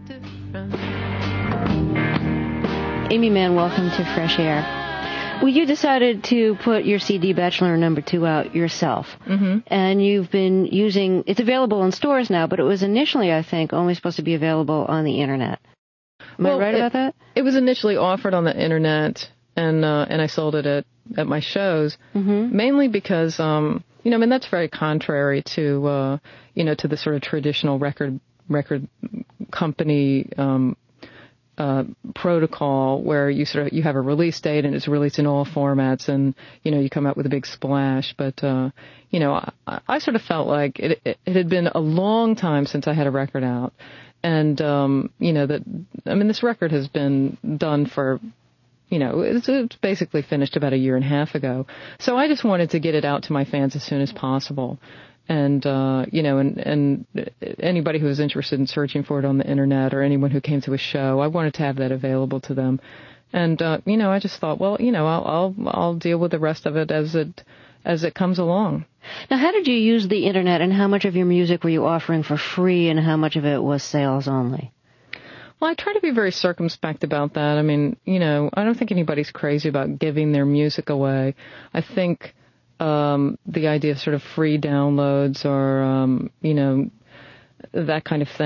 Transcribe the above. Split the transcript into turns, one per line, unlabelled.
Amy Mann, welcome to Fresh Air. Well, you decided to put your CD Bachelor No. 2 out yourself.
Mm-hmm.
And you've been using, it's available in stores now, but it was initially, I think, only supposed to be available on the Internet. Am I right about that?
It was initially offered on the Internet, and I sold it at my shows, mainly because, that's very contrary to, to the sort of traditional record company protocol where you have a release date and it's released in all formats and, you come out with a big splash. But, I sort of felt like it had been a long time since I had a record out. And, this record has been done for, it's basically finished about a year and a half ago. So I just wanted to get it out to my fans as soon as possible. And, and anybody who was interested in searching for it on the Internet or anyone who came to a show, I wanted to have that available to them. And, I just thought, well, I'll deal with the rest of it as it comes along.
Now, how did you use the Internet, and how much of your music were you offering for free, and how much of it was sales only?
Well, I try to be very circumspect about that. I mean, I don't think anybody's crazy about giving their music away. I think the idea of sort of free downloads or, that kind of thing